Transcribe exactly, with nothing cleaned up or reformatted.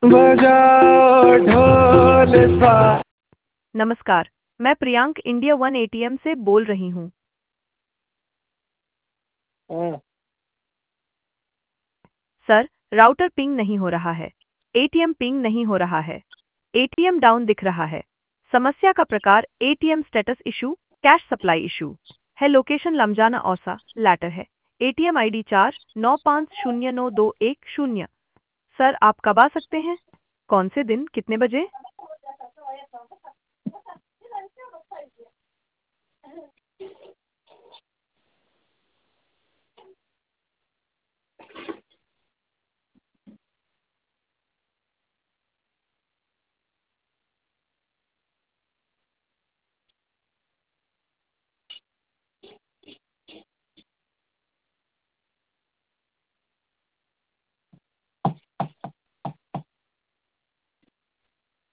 बजाओ ढोल सा। नमस्कार, मैं प्रियांक इंडिया वन एटीएम से बोल रही हूँ। हाँ, सर, राउटर पिंग नहीं हो रहा है। एटीएम पिंग नहीं हो रहा है। एटीएम डाउन दिख रहा है। समस्या का प्रकार ATM status issue, cash supply issue है। लोकेशन लमजाना औसा लैटर है। एटीएम आईडी चार नौ पाँच शून्य नौ दो एक शून्य। सर, आप कब आ सकते हैं? कौन से दिन, कितने बजे?